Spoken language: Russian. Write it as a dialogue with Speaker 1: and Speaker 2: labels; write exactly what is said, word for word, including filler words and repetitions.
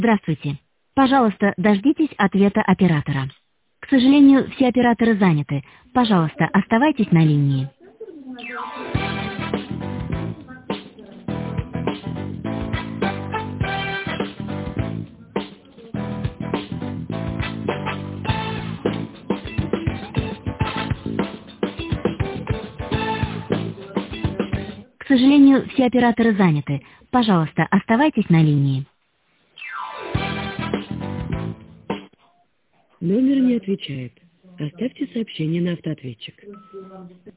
Speaker 1: Здравствуйте. Пожалуйста, дождитесь ответа оператора. К сожалению, все операторы заняты. Пожалуйста, оставайтесь на линии. К сожалению, все операторы заняты. Пожалуйста, оставайтесь на линии.
Speaker 2: Номер не отвечает. Оставьте сообщение на автоответчик.